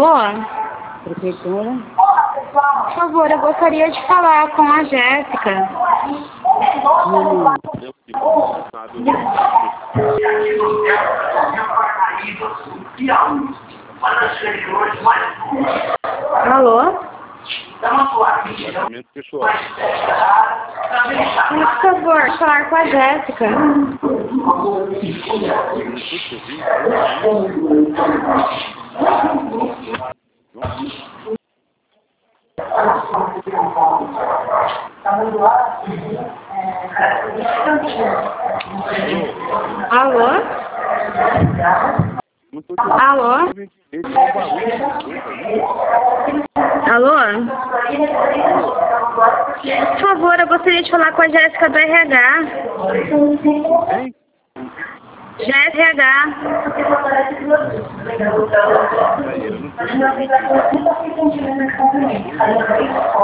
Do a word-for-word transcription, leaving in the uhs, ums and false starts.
Alô? Prefeitura. Por favor, eu gostaria de falar com a Jéssica. Hum. Alô? Apartamento pessoal. Por favor, falar com a Jéssica. Alô? Alô? Alô? Por favor, eu gostaria de falar com a Jéssica do R H. Hein? Jéssica R H.